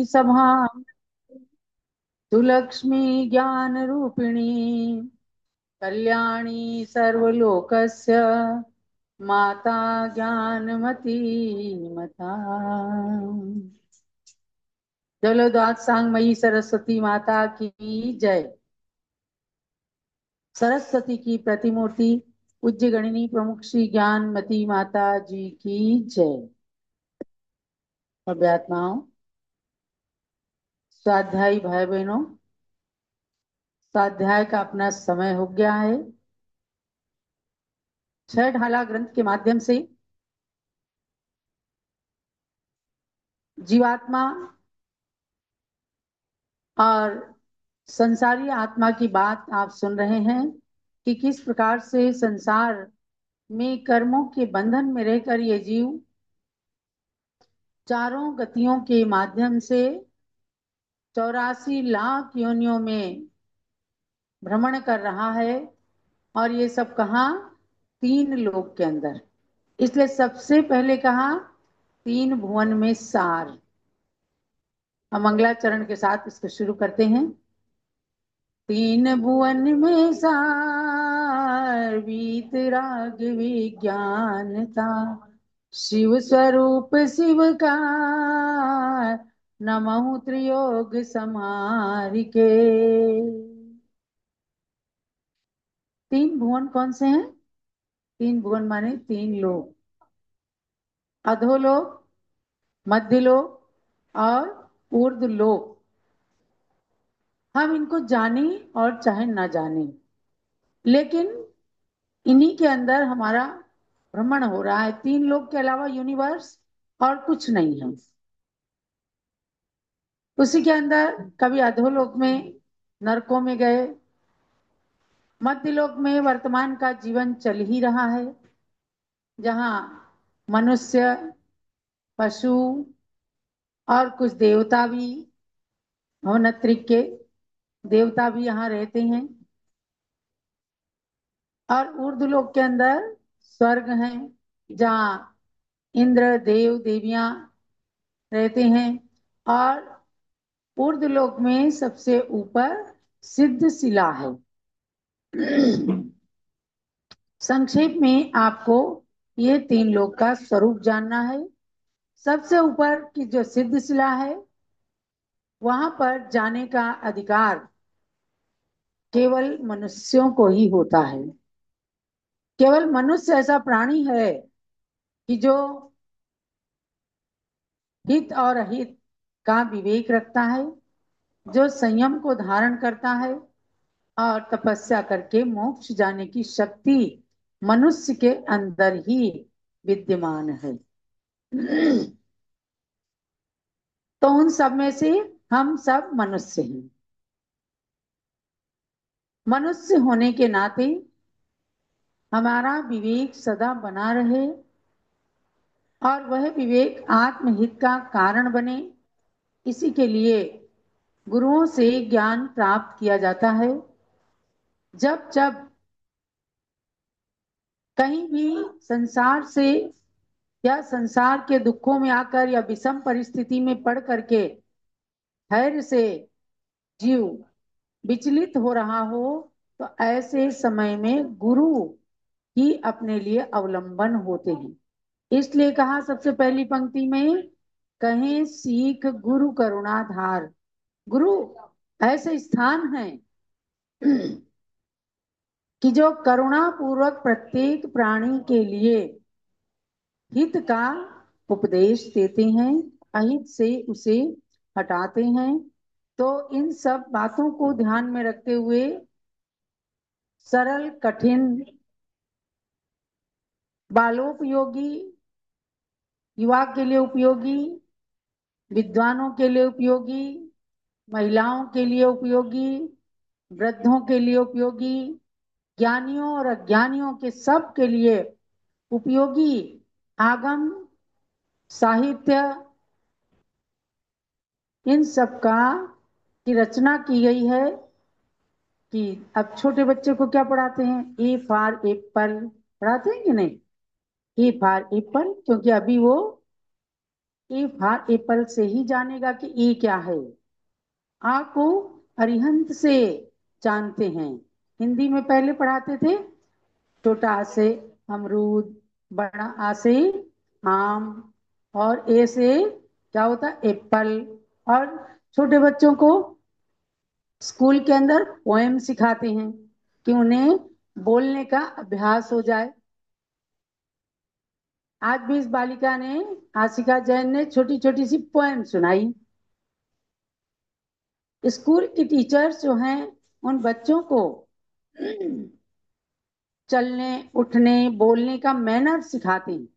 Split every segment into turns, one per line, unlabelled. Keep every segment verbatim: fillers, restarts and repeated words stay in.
सभा तु लक्ष्मी ज्ञान रूपिणी कल्याणी सर्वलोकस्य माता ज्ञानमती मता। जलोदात सांगमयी सरस्वती माता की जय। सरस्वती की प्रतिमूर्ति पूज्य गणिनी प्रमुख श्री ज्ञानमती माता जी की जय। अभ्यात्माओं, स्वाध्यायी भाई बहनों, स्वाध्याय का अपना समय हो गया है। छह ढाला ग्रंथ के माध्यम से जीवात्मा और संसारी आत्मा की बात आप सुन रहे हैं कि किस प्रकार से संसार में कर्मों के बंधन में रहकर ये जीव चारों गतियों के माध्यम से चौरासी लाख योनियों में भ्रमण कर रहा है। और ये सब कहाँ? तीन लोक के अंदर। इसलिए सबसे पहले कहा तीन भुवन में सार। हम मंगलाचरण के साथ इसको शुरू करते हैं। तीन भुवन में सार वीतराग विज्ञान था, शिव स्वरूप शिव का नमः त्रियोग समार के। तीन भुवन कौन से हैं? तीन भुवन माने तीन लोक, अधोलोक, मध्यलोक और ऊर्ध्वलोक। हम इनको जाने और चाहे ना जाने, लेकिन इन्हीं के अंदर हमारा भ्रमण हो रहा है। तीन लोक के अलावा यूनिवर्स और कुछ नहीं है। उसी के अंदर कभी अधोलोक में, नरकों में गए, मध्यलोक में वर्तमान का जीवन चल ही रहा है, जहां मनुष्य, पशु और कुछ देवता भी, भवनत्रिक के देवता भी यहाँ रहते हैं। और ऊर्ध्वलोक के अंदर स्वर्ग है, जहाँ इंद्र, देव, देवियां रहते हैं। और ऊर्ध्वलोक में सबसे ऊपर सिद्ध शिला है। संक्षेप में आपको ये तीन लोक का स्वरूप जानना है। सबसे ऊपर की जो सिद्ध शिला है, वहां पर जाने का अधिकार केवल मनुष्यों को ही होता है। केवल मनुष्य ऐसा प्राणी है कि जो हित और अहित का विवेक रखता है, जो संयम को धारण करता है और तपस्या करके मोक्ष जाने की शक्ति मनुष्य के अंदर ही विद्यमान है। तो उन सब में से हम सब मनुष्य हैं। मनुष्य होने के नाते हमारा विवेक सदा बना रहे और वह विवेक आत्महित का कारण बने, इसी के लिए गुरुओं से ज्ञान प्राप्त किया जाता है। जब जब कहीं भी संसार से या संसार के दुखों में आकर या विषम परिस्थिति में पड़ करके धैर्य से जीव विचलित हो रहा हो, तो ऐसे समय में गुरु ही अपने लिए अवलंबन होते हैं। इसलिए कहा सबसे पहली पंक्ति में, कहें सीख गुरु करुणाधार। गुरु ऐसे स्थान है कि जो करुणा पूर्वक प्रत्येक प्राणी के लिए हित का उपदेश देते हैं, अहित से उसे हटाते हैं। तो इन सब बातों को ध्यान में रखते हुए सरल, कठिन, बालोपयोगी, युवा के लिए उपयोगी, विद्वानों के लिए उपयोगी, महिलाओं के लिए उपयोगी, वृद्धों के लिए उपयोगी, ज्ञानियों और अज्ञानियों के सब के लिए उपयोगी आगम, साहित्य, इन सब का की रचना की गई है। कि अब छोटे बच्चे को क्या पढ़ाते हैं? ए फॉर एप्पल पढ़ाते हैं कि नहीं? ए फॉर एप्पल, क्योंकि अभी वो ए फॉर एप्पल से ही जानेगा कि ए क्या है। आ को अरिहंत से जानते हैं। हिंदी में पहले पढ़ाते थे छोटा आ से अमरूद, बड़ा आ से आम, और ए से क्या होता है एप्पल। और छोटे बच्चों को स्कूल के अंदर पोएम सिखाते हैं कि उन्हें बोलने का अभ्यास हो जाए। आज भी इस बालिका ने, आशिका जैन ने, छोटी छोटी सी पोएम सुनाई। स्कूल की टीचर्स जो हैं उन बच्चों को चलने, उठने, बोलने का मैनर सिखाते हैं।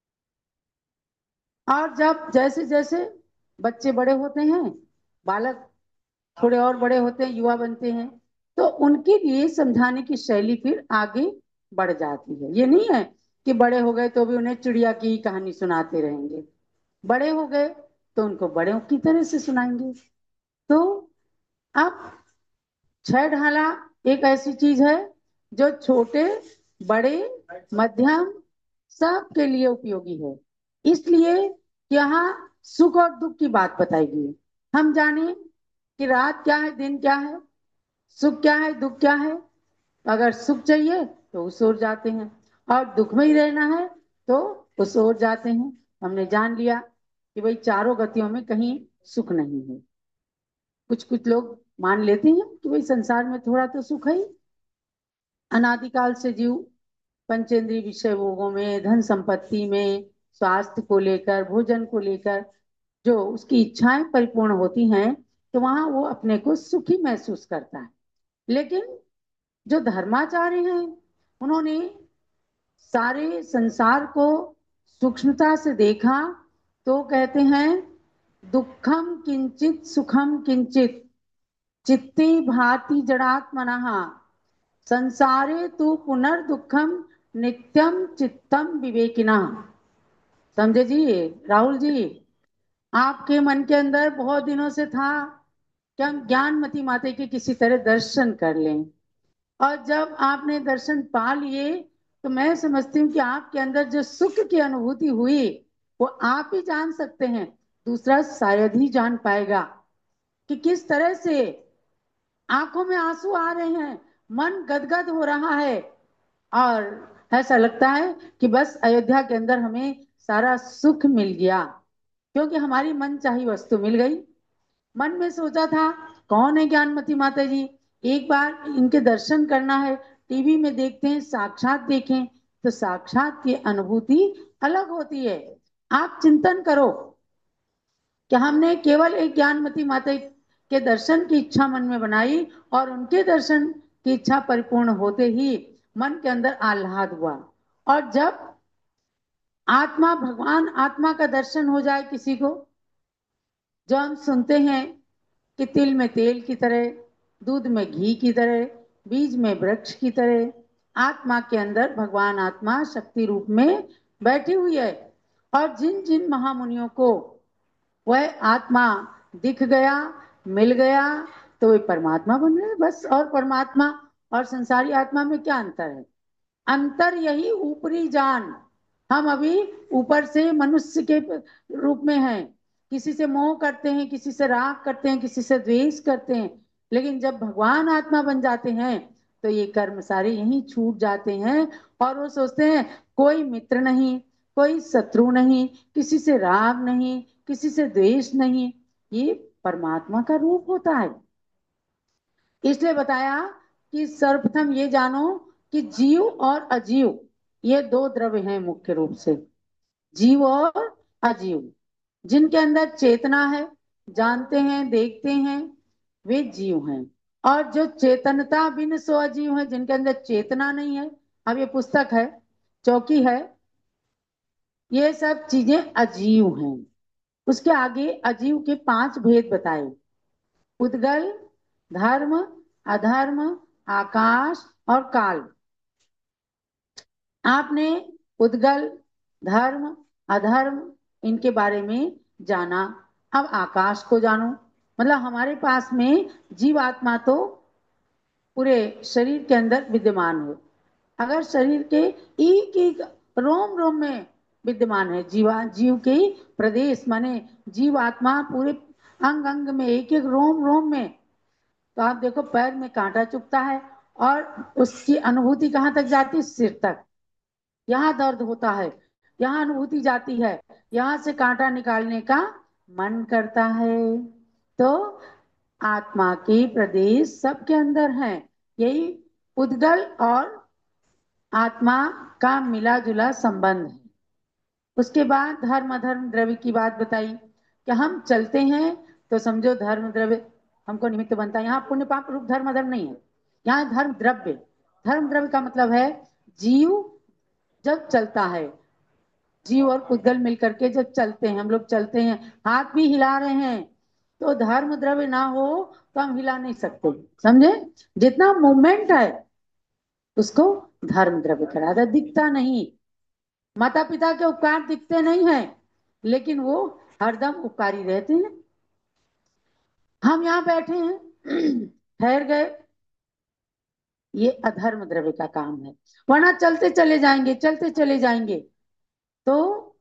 और जब जैसे जैसे बच्चे बड़े होते हैं, बालक थोड़े और बड़े होते हैं, युवा बनते हैं, तो उनके लिए समझाने की शैली फिर आगे बढ़ जाती है। ये नहीं है कि बड़े हो गए तो भी उन्हें चिड़िया की कहानी सुनाते रहेंगे। बड़े हो गए तो उनको बड़ों की तरह से सुनाएंगे। तो अब छह ढाला एक ऐसी चीज है जो छोटे, बड़े, मध्यम सब के लिए उपयोगी है। इसलिए यहाँ सुख और दुख की बात बताई गई है। हम जाने कि रात क्या है, दिन क्या है, सुख क्या है, दुख क्या है। अगर सुख चाहिए तो उस ओर जाते हैं, और दुख में ही रहना है तो उस ओर जाते हैं। हमने जान लिया कि भाई चारों गतियों में कहीं सुख नहीं है। कुछ कुछ लोग मान लेते हैं कि भाई संसार में थोड़ा तो सुख है ही। अनादिकाल से जीव पंचेंद्रिय विषय भोगों में, धन संपत्ति में, स्वास्थ्य को लेकर, भोजन को लेकर जो उसकी इच्छाएं परिपूर्ण होती हैं, तो वहां वो अपने को सुखी महसूस करता है। लेकिन जो धर्माचार्य हैं, उन्होंने सारे संसार को सूक्ष्मता से देखा, तो कहते हैं दुखम किंचित सुखम किंचित चित्ते भाति जड़ात्मनः संसारे तु पुनर्दुखम नित्यम चित्तम विवेकिना। समझे जी राहुल जी? आपके मन के अंदर बहुत दिनों से था कि हम ज्ञानमती माता के किसी तरह दर्शन कर लें, और जब आपने दर्शन पा लिए तो मैं समझती हूँ कि आपके अंदर जो सुख की अनुभूति हुई वो आप ही जान सकते हैं, दूसरा शायद ही जान पाएगा कि किस तरह से आंखों में आंसू आ रहे हैं, मन गदगद हो रहा है, और ऐसा लगता है कि बस अयोध्या के अंदर हमें सारा सुख मिल गया, क्योंकि हमारी मन चाही वस्तु मिल गई। मन में सोचा था कौन है ज्ञानमती माता जी, एक बार इनके दर्शन करना है। टीवी में देखते हैं, साक्षात देखें तो साक्षात की अनुभूति अलग होती है। आप चिंतन करो कि हमने केवल एक ज्ञानमती माता के दर्शन की इच्छा मन में बनाई, और उनके दर्शन की इच्छा परिपूर्ण होते ही मन के अंदर आह्लाद हुआ। और जब आत्मा, भगवान आत्मा का दर्शन हो जाए किसी को, जो हम सुनते हैं कि तिल में तेल की तरह, दूध में घी की तरह, बीज में वृक्ष की तरह आत्मा के अंदर भगवान आत्मा शक्ति रूप में बैठी हुई है। और जिन जिन महामुनियों को वह आत्मा दिख गया, मिल गया, तो वे परमात्मा बन गए बस। और परमात्मा और संसारी आत्मा में क्या अंतर है? अंतर यही ऊपरी जान। हम अभी ऊपर से मनुष्य के रूप में हैं, किसी से मोह करते हैं, किसी से राग करते हैं, किसी से द्वेष करते हैं। लेकिन जब भगवान आत्मा बन जाते हैं तो ये कर्म सारे यहीं छूट जाते हैं, और वो सोचते हैं कोई मित्र नहीं, कोई शत्रु नहीं, किसी से राग नहीं, किसी से द्वेष नहीं। ये परमात्मा का रूप होता है। इसलिए बताया कि सर्वप्रथम ये जानो कि जीव और अजीव ये दो द्रव्य हैं मुख्य रूप से। जीव और अजीव, जिनके अंदर चेतना है, जानते हैं, देखते हैं, वे जीव हैं। और जो चेतनता बिन सो अजीव है, जिनके अंदर चेतना नहीं है, अब ये पुस्तक है, चौकी है, ये सब चीजें अजीव हैं। उसके आगे अजीव के पांच भेद बताए: उद्गल, धर्म, अधर्म, आकाश और काल। आपने उद्गल, धर्म, अधर्म इनके बारे में जाना। अब आकाश को जानो। मतलब हमारे पास में जीवात्मा तो पूरे शरीर के अंदर विद्यमान हो। अगर शरीर के एक एक रोम रोम में विद्यमान है। जीवा जीव के प्रदेश माने जीव आत्मा पूरे अंग अंग में, एक एक रोम रोम में। तो आप देखो पैर में कांटा चुभता है और उसकी अनुभूति कहाँ तक जाती है? सिर तक। यहाँ दर्द होता है, यहाँ अनुभूति जाती है, यहाँ से कांटा निकालने का मन करता है। तो आत्मा के प्रदेश सबके अंदर हैं। यही उद्गल और आत्मा का मिला जुला संबंध है। उसके बाद धर्म धर्म द्रव्य की बात बताई कि हम चलते हैं तो समझो धर्म द्रव्य हमको निमित्त बनता है। यहाँ पुण्य पाप रूप धर्म धर्म नहीं है, यहाँ धर्म द्रव्य। धर्म द्रव्य का मतलब है जीव जब चलता है, जीव और पुद्गल मिलकर के जब चलते हैं, हम लोग चलते हैं, हाथ भी हिला रहे हैं, तो धर्म द्रव्य ना हो तो हम हिला नहीं सकते। समझे? जितना मूवमेंट है उसको धर्म द्रव्य कहा जाता है। दिखता नहीं, माता पिता के उपकार दिखते नहीं है, लेकिन वो हरदम उपकारी रहते हैं। हम यहाँ बैठे हैं ठहर गए, ये अधर्म द्रव्य का काम है। वरना चलते चले जाएंगे, चलते चले जाएंगे। तो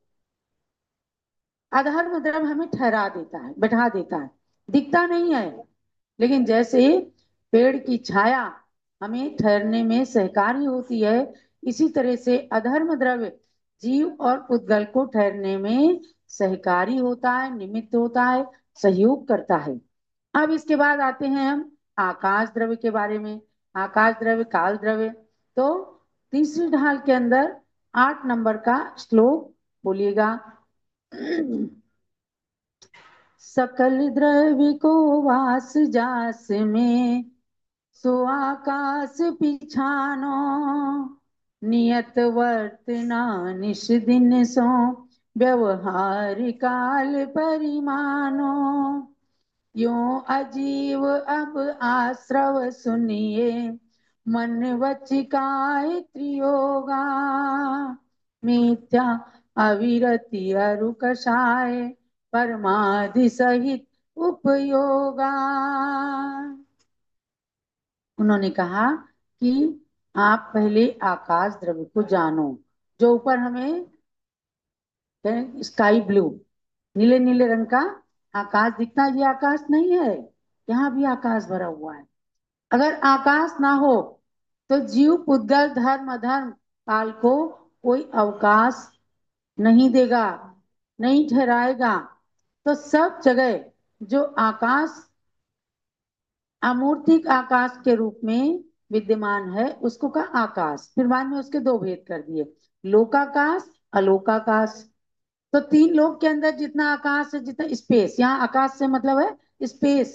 अधर्म द्रव्य हमें ठहरा देता है, बैठा देता है, दिखता नहीं है। लेकिन जैसे पेड़ की छाया हमें ठहरने में सहकारी होती है, इसी तरह से अधर्म द्रव्य जीव और पुद्गल को ठहरने में सहकारी होता है, निमित्त होता है, सहयोग करता है। अब इसके बाद आते हैं हम आकाश द्रव्य के बारे में। आकाश द्रव्य, काल द्रव्य। तो तीसरी ढाल के अंदर आठ नंबर का श्लोक बोलिएगा। सकल द्रव्य को वास जास में, सो आकाश पिछानो, नियत वर्तना निश दिन सो, व्यवहार काल परिमानो। यो अजीव अब आश्रव सुनिए, मन वचिकाय त्रियोगा, मिथ्या अविरति अरु कषाय, परमाधि सहित उपयोगा। उन्होंने कहा कि आप पहले आकाश द्रव्य को जानो, जो ऊपर हमें स्काई ब्लू, नीले नीले रंग का आकाश दिखता है, ये आकाश नहीं है, यहाँ भी आकाश भरा हुआ है। अगर आकाश ना हो तो जीव पुद्गल धर्म अधर्म काल को कोई अवकाश नहीं देगा, नहीं ठहराएगा। तो सब जगह जो आकाश अमूर्तिक आकाश के रूप में विद्यमान है उसको कहा आकाश। फिर बाद में उसके दो भेद कर दिए, लोकाकाश, अलोकाकाश। तो तीन लोक के अंदर जितना आकाश है, जितना स्पेस, यहाँ आकाश से मतलब है स्पेस,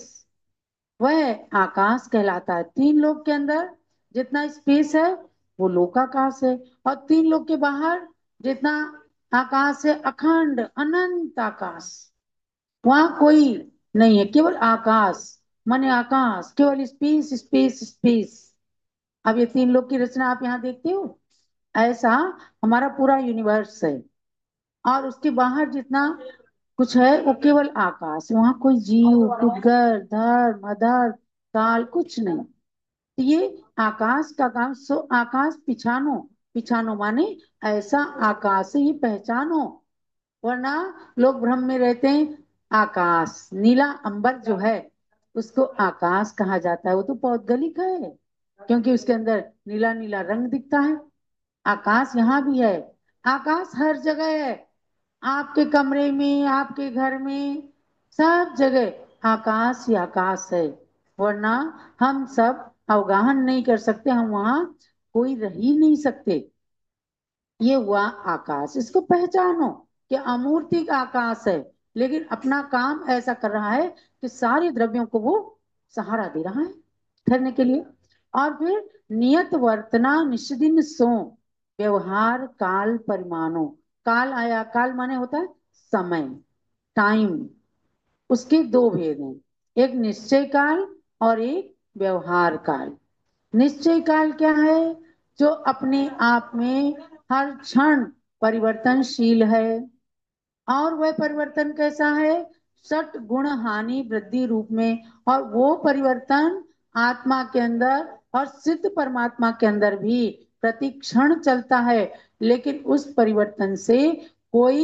वह आकाश कहलाता है। तीन लोक के अंदर जितना स्पेस है वो लोकाकाश है। और तीन लोक के बाहर जितना आकाश है, अखंड अनंत आकाश, वहां कोई नहीं है, केवल आकाश माने आकाश, केवल स्पेस स्पेस स्पेस। अब ये तीन लोक की रचना आप यहाँ देखते हो, ऐसा हमारा पूरा यूनिवर्स है। और उसके बाहर जितना कुछ है वो केवल आकाश, वहां कोई जीव पुद्गल धर्म अधर्म काल कुछ नहीं। तो ये आकाश का काम। सो आकाश पिछानो, पिछानो माने ऐसा आकाश है, ये पहचानो। वरना लोग भ्रम में रहते हैं। आकाश नीला अंबर जो है उसको आकाश कहा जाता है, वो तो पौद्गलिक है, क्योंकि उसके अंदर नीला नीला रंग दिखता है। आकाश यहाँ भी है, आकाश हर जगह है, आपके कमरे में, आपके घर में, सब जगह आकाश ही आकाश है। वरना हम सब अवगाहन नहीं कर सकते, हम वहां कोई रह ही नहीं सकते। ये हुआ आकाश, इसको पहचानो कि अमूर्तिक आकाश है, लेकिन अपना काम ऐसा कर रहा है कि सारे द्रव्यों को वो सहारा दे रहा है ठहरने के लिए। और फिर नियत वर्तना निष्दिन सो, व्यवहार काल परिमाणो। काल आया, काल माने होता है समय, टाइम। उसके दो भेद हैं, एक निश्चय काल और एक व्यवहार काल। निश्चय काल क्या है? जो अपने आप में हर क्षण परिवर्तनशील है। और वह परिवर्तन कैसा है? सट गुण हानि वृद्धि रूप में। और वो परिवर्तन आत्मा के अंदर और सिद्ध परमात्मा के अंदर भी प्रति क्षण चलता है, लेकिन उस परिवर्तन से कोई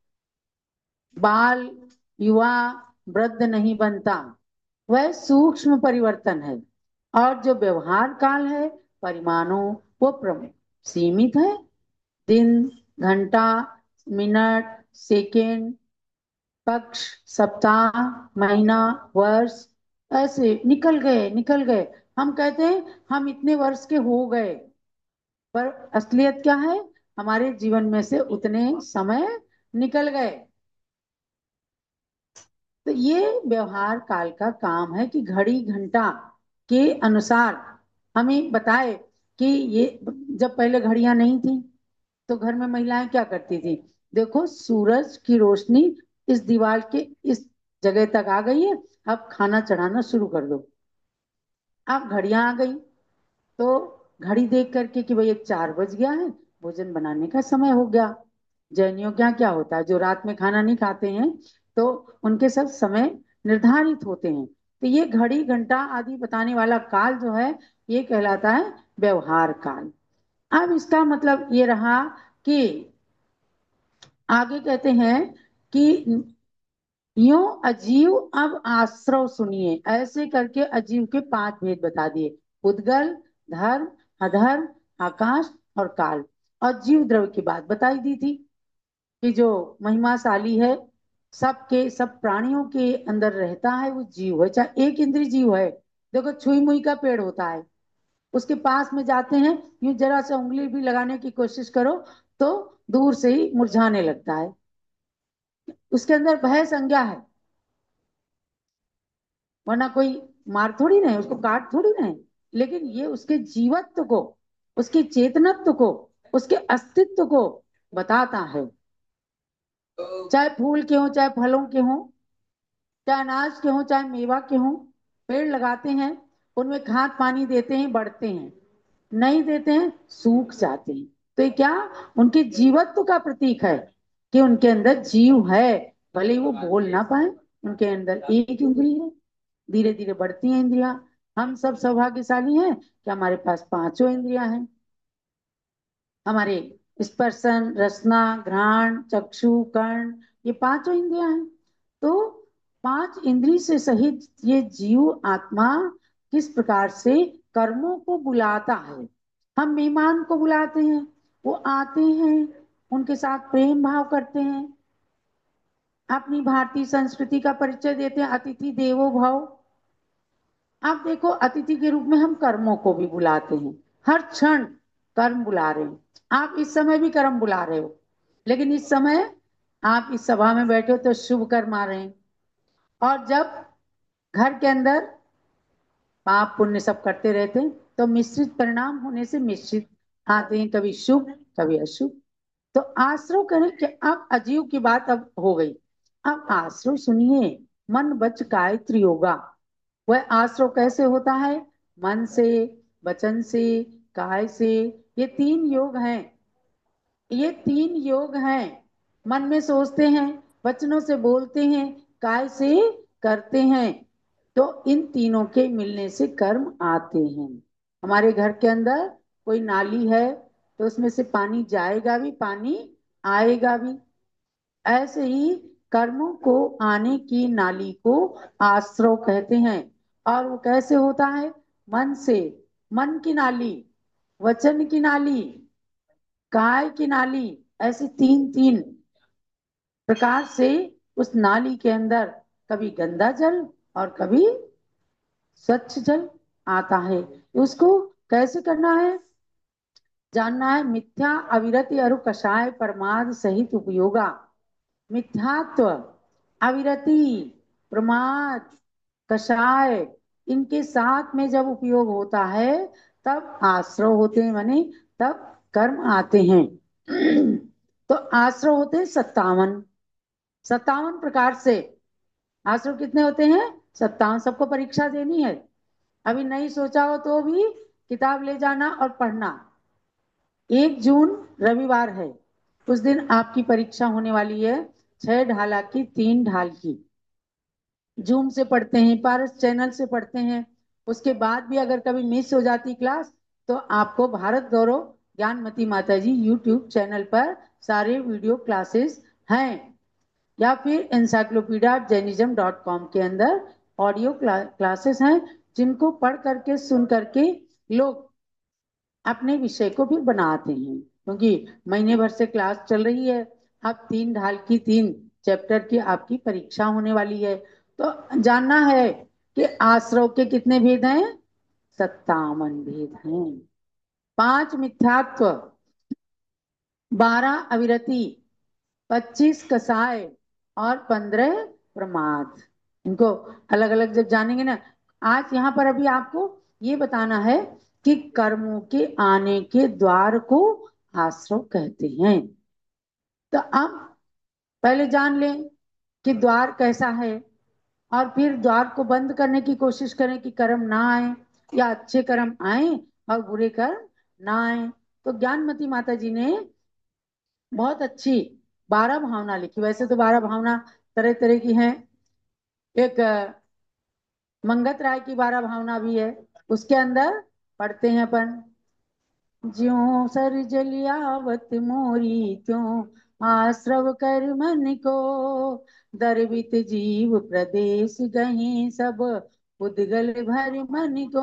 बाल, युवा, वृद्ध नहीं बनता। वह सूक्ष्म परिवर्तन है। और जो व्यवहार काल है, परिमाणों, वो प्रम- सीमित है। दिन, घंटा, मिनट, सेकेंड, पक्ष, सप्ताह, महीना, वर्ष, ऐसे निकल गए निकल गए। हम कहते हैं हम इतने वर्ष के हो गए, पर असलियत क्या है? हमारे जीवन में से उतने समय निकल गए। तो ये व्यवहार काल का काम है कि घड़ी घंटा के अनुसार हमें बताए कि ये, जब पहले घड़ियां नहीं थी तो घर में महिलाएं क्या करती थी? देखो, सूरज की रोशनी इस दीवार के इस जगह तक आ गई है, अब खाना चढ़ाना शुरू कर दो। अब घड़ियां आ गई, तो घड़ी देख करके कि भाई ये चार बज गया है, भोजन बनाने का समय हो गया। जैनियों क्या क्या होता है, जो रात में खाना नहीं खाते हैं, तो उनके सब समय निर्धारित होते हैं। तो ये घड़ी घंटा आदि बताने वाला काल जो है, ये कहलाता है व्यवहार काल। अब इसका मतलब ये रहा कि आगे कहते हैं कि यूं अजीव, अब आश्रव सुनिए। ऐसे करके अजीव के पांच भेद बता दिए: उद्गल, धर्म, अधर्म, आकाश और काल। और जीव द्रव्य की बात बताई दी थी कि जो महिमाशाली है, सबके सब प्राणियों के अंदर रहता है, वो जीव है। चाहे एक इंद्रिय जीव है। देखो, छुई मुई का पेड़ होता है, उसके पास में जाते हैं, यूं जरा से उंगली भी लगाने की कोशिश करो तो दूर से ही मुरझाने लगता है। उसके अंदर भय संज्ञा है, वरना कोई मार थोड़ी ना है, उसको काट थोड़ी ना है। लेकिन ये उसके जीवत्व को, उसके चेतनत्व को, उसके अस्तित्व को बताता है। चाहे फूल के हो, चाहे फलों के हो, चाहे अनाज के हो, चाहे मेवा के हो। पेड़ लगाते हैं, उनमें खाद पानी देते हैं, बढ़ते हैं। नहीं देते हैं, सूख जाते हैं। तो ये क्या, उनके जीवत्व का प्रतीक है कि उनके अंदर जीव है। भले ही वो बोल ना पाए, उनके अंदर एक इंद्रिय है। धीरे धीरे बढ़ती हैं इंद्रियां। हम सब सौभाग्यशाली हैं कि हमारे पास पांचों इंद्रियां हैं। हमारे स्पर्शन, रसना, घ्राण, चक्षु, कर्ण, ये पांचों इंद्रियां हैं। तो पांच इंद्रिय से सहित ये जीव आत्मा किस प्रकार से कर्मों को बुलाता है। हम मेहमान को बुलाते हैं, वो आते हैं, उनके साथ प्रेम भाव करते हैं, अपनी भारतीय संस्कृति का परिचय देते हैं, अतिथि देवो भव। आप देखो, अतिथि के रूप में हम कर्मों को भी बुलाते हैं। हर क्षण कर्म बुला रहे हैं। आप इस समय भी कर्म बुला रहे हो, लेकिन इस समय आप इस सभा में बैठे हो तो शुभ कर्म आ रहे हैं। और जब घर के अंदर पाप पुण्य सब करते रहते हैं, तो मिश्रित परिणाम होने से मिश्रित आते हैं, कभी शुभ कभी अशुभ। तो आश्रव करें कि अब अजीव की बात अब हो गई। अब आश्रव सुनिए। मन वच काय त्रियोगा। वह आश्रव कैसे होता है? मन से, वचन से, काय से। ये तीन योग हैं। ये तीन योग हैं। मन में सोचते हैं, वचनों से बोलते हैं, काय से करते हैं। तो इन तीनों के मिलने से कर्म आते हैं। हमारे घर के अंदर कोई नाली है, तो उसमें से पानी जाएगा भी, पानी आएगा भी। ऐसे ही कर्मों को आने की नाली को आश्रव कहते हैं। और वो कैसे होता है? मन से, मन की नाली, वचन की नाली, काय की नाली। ऐसे तीन तीन प्रकार से उस नाली के अंदर कभी गंदा जल और कभी स्वच्छ जल आता है। उसको कैसे करना है? जानना है। मिथ्या, अविरति, अरु कषाय, प्रमाद सहित उपयोगा। मिथ्यात्व, अविरति, प्रमाद, कषाय, इनके साथ में जब उपयोग होता है, तब आश्रव होते हैं, माने तब कर्म आते हैं। तो आश्रव होते हैं सत्तावन। सत्तावन प्रकार से आश्रव कितने होते हैं? सत्तावन। सबको परीक्षा देनी है। अभी नहीं सोचा हो तो भी किताब ले जाना और पढ़ना। एक जून रविवार है, उस दिन आपकी परीक्षा होने वाली है। छह ढाला की, तीन ढाल की। जूम से पढ़ते हैं, पारस चैनल से पढ़ते हैं। उसके बाद भी अगर कभी मिस हो जाती क्लास, तो आपको भारत गौरव ज्ञानमती माता जी यूट्यूब चैनल पर सारे वीडियो क्लासेस हैं, या फिर एनसाइक्लोपीडिया जैनिज्म डॉट कॉम के अंदर ऑडियो क्ला, क्लासेस हैं, जिनको पढ़ करके सुन करके लोग अपने विषय को भी बनाते हैं। क्योंकि महीने भर से क्लास चल रही है, अब तीन ढाल की तीन चैप्टर की आपकी परीक्षा होने वाली है। तो जानना है कि आश्रव के कितने भेद हैं? सत्तावन भेद हैं। पांच मिथ्यात्व, बारह अविरति, पच्चीस कसाय और पंद्रह प्रमाद। इनको अलग अलग जब जानेंगे ना, आज यहाँ पर अभी आपको ये बताना है कि कर्मों के आने के द्वार को आश्रव कहते हैं। तो अब पहले जान लें कि द्वार कैसा है, और फिर द्वार को बंद करने की कोशिश करें कि कर्म ना आए, या अच्छे कर्म आए और बुरे कर्म ना आए। तो ज्ञानमती माता जी ने बहुत अच्छी बारह भावना लिखी। वैसे तो बारह भावना तरह तरह की हैं। एक मंगत राय की बारह भावना भी है, उसके अंदर पढ़ते हैं अपन। ज्यों सर जलियावत मोरी त्यों आश्रव कर मन को, दर्वित जीव प्रदेश गही सब उद्गल भर मन को,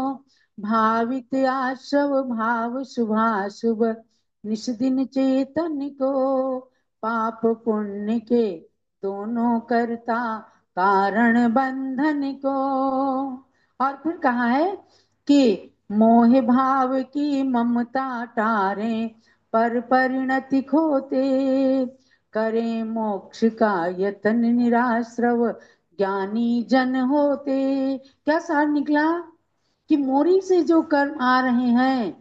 भावित आश्रव भाव शुभाशुभ निश दिन चेतन को, पाप पुण्य के दोनों करता कारण बंधन को। और फिर कहा है कि मोह भाव की ममता टारे पर परिणति खोते, करे मोक्ष का यतन निराश्रव ज्ञानी जन होते। क्या सार निकला कि मोरी से जो कर्म आ रहे हैं,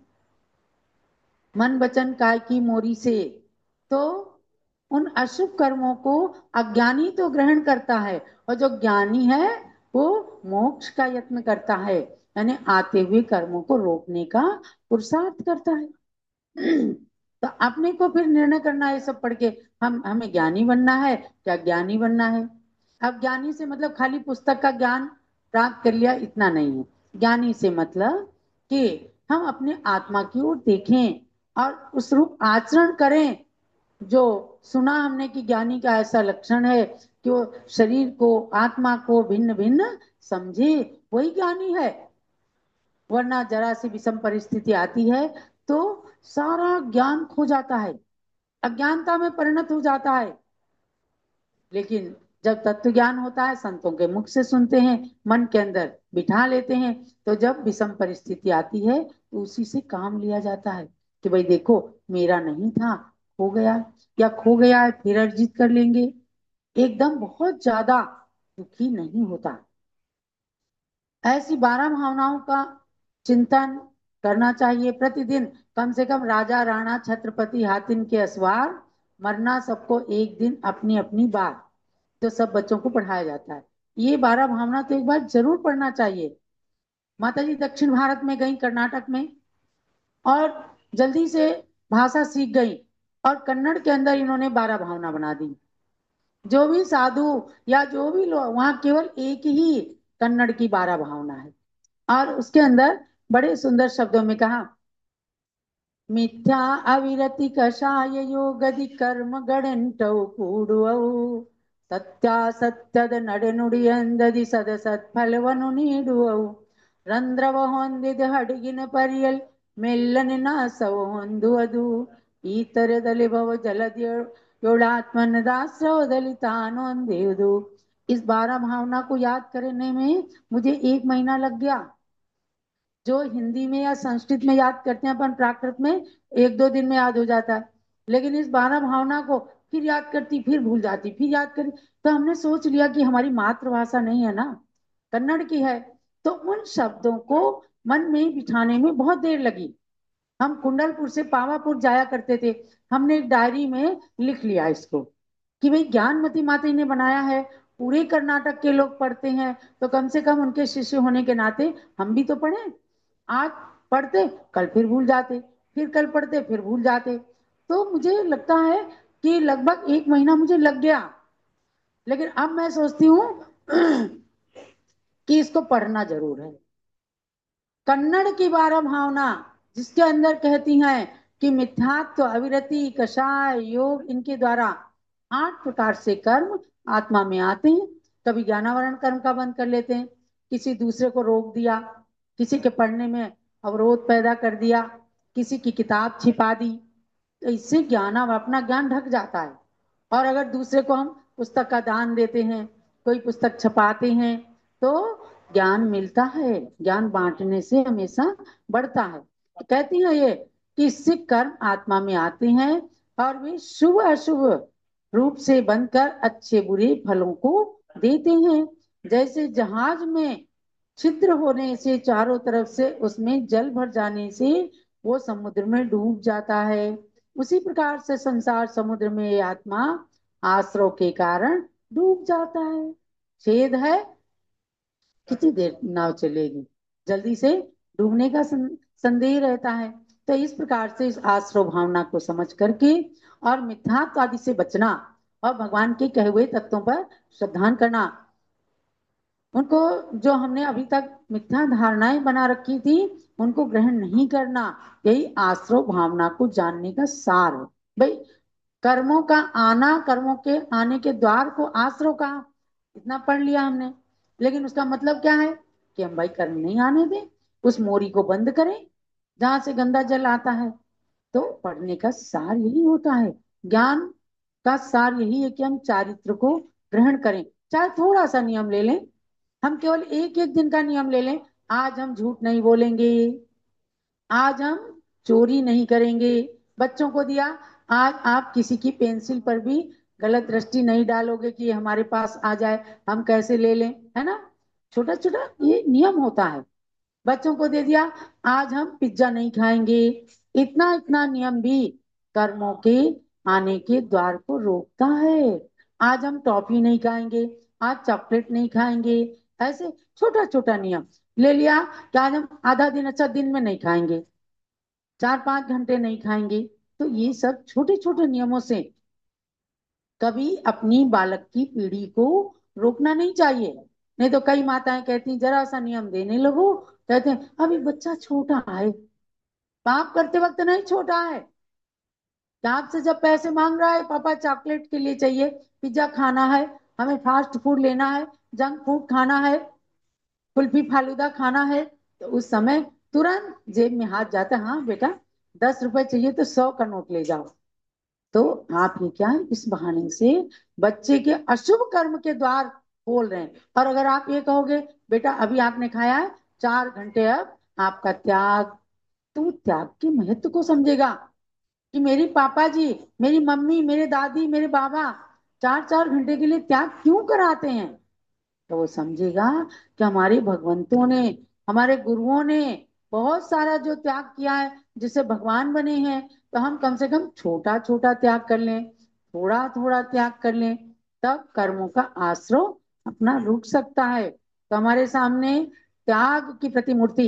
मन वचन काय की मोरी से, तो उन अशुभ कर्मों को अज्ञानी तो ग्रहण करता है, और जो ज्ञानी है वो मोक्ष का यत्न करता है, यानी आते हुए कर्मों को रोकने का पुरुषार्थ करता है। तो अपने को फिर निर्णय करना है सब पढ़ के, हम हमें ज्ञानी बनना है क्या ज्ञानी बनना है। अब ज्ञानी से मतलब खाली पुस्तक का ज्ञान प्राप्त कर लिया इतना नहीं है। ज्ञानी से मतलब कि हम अपने आत्मा की ओर देखें और उस रूप आचरण करें। जो सुना हमने कि ज्ञानी का ऐसा लक्षण है कि वो शरीर को आत्मा को भिन्न भिन्न समझे, वही ज्ञानी है। वरना जरा सी विषम परिस्थिति आती है तो सारा ज्ञान खो जाता है, अज्ञानता में परिणत हो जाता है। लेकिन जब तत्व ज्ञान होता है, संतों के मुख से सुनते हैं, मन के अंदर बिठा लेते हैं, तो जब विषम परिस्थिति आती है तो उसी से काम लिया जाता है कि भाई देखो मेरा नहीं था, खो गया, या खो गया है फिर अर्जित कर लेंगे। एकदम बहुत ज्यादा दुखी नहीं होता। ऐसी बारह भावनाओं का चिंतन करना चाहिए प्रतिदिन। कम से कम राजा राणा छत्रपति हातिन के असवार, मरना सबको एक दिन अपनी अपनी बात, तो सब बच्चों को पढ़ाया जाता है। ये बारह भावना तो एक बार जरूर पढ़ना चाहिए। माता जी दक्षिण भारत में गई, कर्नाटक में, और जल्दी से भाषा सीख गई, और कन्नड़ के अंदर इन्होंने बारह भावना बना दी। जो भी साधु या जो भी लोग वहां, केवल एक ही कन्नड़ की बारह भावना है, और उसके अंदर बड़े सुंदर शब्दों में कहा, मिथ्या अविरति कषाय योगदि कर्म गड़ंटौ ಕೂಡುವವು, ಸತ್ಯಾಸತ್ಯದ ನಡೆನುಡಿಯಂದದಿ ಸದ ಸತ್ಫಲವನ್ನು ನೀಡುವವು, ರಂಧ್ರವ ಹೊಂದಿದ ಹಡಗಿನ ಪರಿಯಲ್ ಮೆಲ್ಲನೆ ನಾಸವ ಹೊಂದುವುದು, ಈ ತರದಲ್ಲಿ ಭವ जलात्मन दास्रवदली तानोंदेवदु। इस बारह भावना को याद करने में मुझे एक महीना लग गया। जो हिंदी में या संस्कृत में याद करते हैं अपन, प्राकृत में एक दो दिन में याद हो जाता है, लेकिन इस बारह भावना को फिर याद करती, फिर भूल जाती, फिर याद करती। तो हमने सोच लिया कि हमारी मातृभाषा नहीं है ना, कन्नड़ की है, तो उन शब्दों को मन में बिठाने में बहुत देर लगी। हम कुंडलपुर से पावापुर जाया करते थे, हमने एक डायरी में लिख लिया इसको कि भाई ज्ञानमती माता ने बनाया है, पूरे कर्नाटक के लोग पढ़ते हैं, तो कम से कम उनके शिष्य होने के नाते हम भी तो पढ़े। आज पढ़ते कल फिर भूल जाते, फिर कल पढ़ते फिर भूल जाते। तो मुझे लगता है कि लगभग एक महीना मुझे लग गया, लेकिन अब मैं सोचती हूँ कि इसको पढ़ना जरूर है। कन्नड़ की बारह भावना जिसके अंदर कहती हैं कि मिथ्यात्व, अविरति, कषाय, योग, इनके द्वारा आठ प्रकार से कर्म आत्मा में आते हैं। कभी ज्ञानावरण कर्म का बंद कर लेते हैं, किसी दूसरे को रोक दिया, किसी के पढ़ने में अवरोध पैदा कर दिया, किसी की किताब छिपा दी, तो इससे ज्ञान अपना ज्ञान ढक जाता है। और अगर दूसरे को हम पुस्तक का दान देते हैं, कोई पुस्तक छपाते हैं, तो ज्ञान मिलता है। ज्ञान बांटने से हमेशा बढ़ता है। तो कहती है ये कि इससे कर्म आत्मा में आते हैं और वे शुभ अशुभ रूप से बनकर अच्छे बुरे फलों को देते हैं। जैसे जहाज में छिद्र होने से चारों तरफ से उसमें जल भर जाने से वो समुद्र में डूब जाता है, उसी प्रकार से संसार समुद्र में ये आत्मा आश्रव के कारण डूब जाता है। छेद है, कितनी देर नाव चलेगी, जल्दी से डूबने का सं- संदेह रहता है। तो इस प्रकार से इस आश्रव भावना को समझ करके और मिथ्यात्व आदि से बचना और भगवान के कहे हुए तत्वों पर श्रद्धान करना, उनको जो हमने अभी तक मिथ्या धारणाएं बना रखी थी उनको ग्रहण नहीं करना, यही आश्रव भावना को जानने का सार है। भाई कर्मों का आना, कर्मों के आने के द्वार को आश्रव कहा, इतना पढ़ लिया हमने, लेकिन उसका मतलब क्या है कि हम भाई कर्म नहीं आने दें, उस मोरी को बंद करें जहां से गंदा जल आता है। तो पढ़ने का सार यही होता है, ज्ञान का सार यही है कि हम चारित्र को ग्रहण करें। चाहे थोड़ा सा नियम ले लें, हम केवल एक एक दिन का नियम ले लें, आज हम झूठ नहीं बोलेंगे, आज हम चोरी नहीं करेंगे, बच्चों को दिया, आज आप किसी की पेंसिल पर भी गलत दृष्टि नहीं डालोगे कि ये हमारे पास आ जाए हम कैसे ले लें, है ना। छोटा छोटा ये नियम होता है। बच्चों को दे दिया, आज हम पिज्जा नहीं खाएंगे, इतना इतना नियम भी कर्मों के आने के द्वार को रोकता है। आज हम टॉफी नहीं खाएंगे, आज चॉकलेट नहीं खाएंगे, ऐसे छोटा छोटा नियम ले लिया कि आज हम आधा दिन, अच्छा दिन में नहीं खाएंगे, चार पांच घंटे नहीं खाएंगे। तो ये सब छोटे छोटे नियमों से कभी अपनी बालक की पीढ़ी को रोकना नहीं चाहिए। नहीं तो कई माताएं कहती हैं, जरा सा नियम देने लगो, कहते हैं अभी बच्चा छोटा है। पाप करते वक्त नहीं छोटा है, आपसे जब पैसे मांग रहा है, पापा चॉकलेट के लिए चाहिए, पिज्जा खाना है, हमें फास्ट फूड लेना है, जंक फूड खाना है, कुल्फी फालूदा खाना है, तो उस समय तुरंत जेब में हाथ जाता है, हाँ बेटा दस रुपए चाहिए तो सौ का नोट ले जाओ। तो आप ये क्या है, इस बहाने से बच्चे के अशुभ कर्म के द्वार खोल रहे हैं। और अगर आप ये कहोगे बेटा अभी आपने खाया है, चार घंटे अब आपका त्याग, तो वो त्याग के महत्व को समझेगा कि मेरी पापा जी, मेरी मम्मी, मेरे दादी, मेरे बाबा चार चार घंटे के लिए त्याग क्यों कराते हैं। तो वो समझेगा कि हमारे भगवंतों ने, हमारे गुरुओं ने बहुत सारा जो त्याग किया है, जिससे भगवान बने हैं। तो हम कम से कम छोटा छोटा त्याग कर लें, थोड़ा थोड़ा त्याग कर लें, तब कर्मों का आश्रय अपना रुक सकता है। तो हमारे सामने त्याग की प्रतिमूर्ति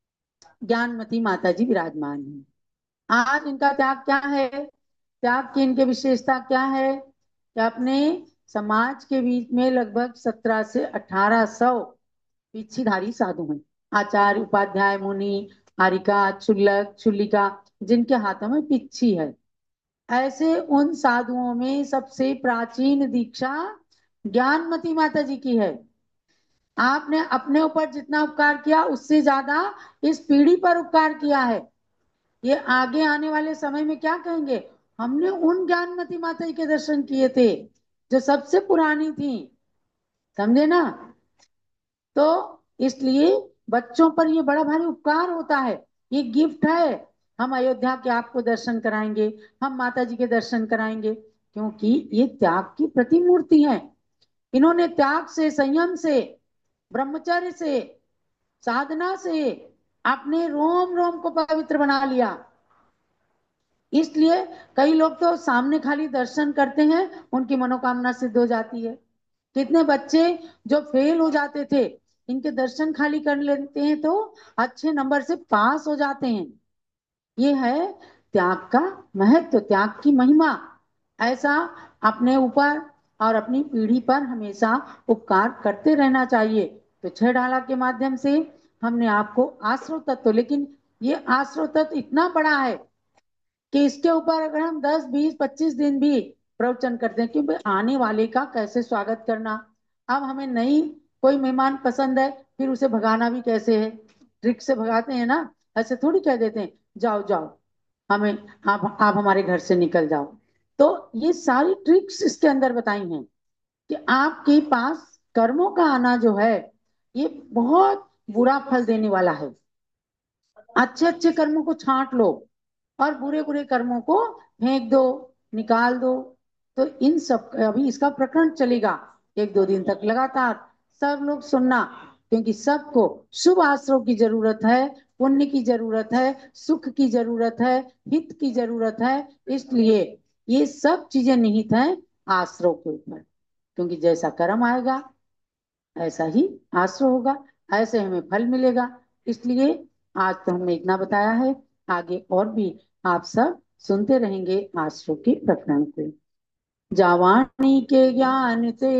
ज्ञानमती माता जी विराजमान है। आज इनका त्याग क्या है, त्याग की इनकी विशेषता क्या है कि अपने समाज के बीच में लगभग सत्रह से अठारह सौ पीछीधारी साधु हैं। आचार्य, उपाध्याय, मुनि, आरिका, क्षुल्लक, क्षुल्लिका, जिनके हाथों में पिच्छी है। ऐसे उन साधुओं में सबसे प्राचीन दीक्षा ज्ञानमती माता जी की है। आपने अपने ऊपर जितना उपकार किया उससे ज्यादा इस पीढ़ी पर उपकार किया है। ये आगे आने वाले समय में क्या कहेंगे, हमने उन ज्ञानमती माता जी के दर्शन किए थे जो सबसे पुरानी थी, समझे ना। तो इसलिए बच्चों पर ये बड़ा भारी उपकार होता है, ये गिफ्ट है। हम अयोध्या के आपको दर्शन कराएंगे, हम माता जी के दर्शन कराएंगे, क्योंकि ये त्याग की प्रतिमूर्ति है। इन्होंने त्याग से, संयम से, ब्रह्मचर्य से, साधना से अपने रोम रोम को पवित्र बना लिया। इसलिए कई लोग तो सामने खाली दर्शन करते हैं, उनकी मनोकामना सिद्ध हो जाती है। कितने बच्चे जो फेल हो जाते थे, इनके दर्शन खाली कर लेते हैं तो अच्छे नंबर से पास हो जाते हैं। ये है त्याग का महत्व, त्याग की महिमा। ऐसा अपने ऊपर और अपनी पीढ़ी पर हमेशा उपकार करते रहना चाहिए। तो छह ढाला के माध्यम से हमने आपको आश्रव तत्व, लेकिन ये आश्रव तत्व इतना बड़ा है कि इसके ऊपर अगर हम दस बीस पच्चीस दिन भी प्रवचन करते हैं कि भाई आने वाले का कैसे स्वागत करना। अब हमें नहीं कोई मेहमान पसंद है, फिर उसे भगाना भी कैसे है, ट्रिक से भगाते हैं ना। ऐसे थोड़ी कह देते हैं जाओ जाओ, हमें आप आप हमारे घर से निकल जाओ। तो ये सारी ट्रिक्स इसके अंदर बताई हैं कि आपके पास कर्मों का आना जो है ये बहुत बुरा फल देने वाला है। अच्छे अच्छे कर्मों को छांट लो और बुरे बुरे कर्मों को फेंक दो, निकाल दो। तो इन सब अभी इसका प्रकरण चलेगा एक दो दिन तक लगातार। सब लोग सुनना, क्योंकि सबको शुभ आश्रव की जरूरत है, पुण्य की जरूरत है, सुख की जरूरत है, हित की जरूरत है। इसलिए ये सब चीजें निहित हैं आश्रव के ऊपर, क्योंकि जैसा कर्म आएगा ऐसा ही आश्रय होगा, ऐसे हमें फल मिलेगा। इसलिए आज तो हमने इतना बताया है, आगे और भी आप सब सुनते रहेंगे आश्रय के प्रकरण को। जावाणी के ज्ञान ते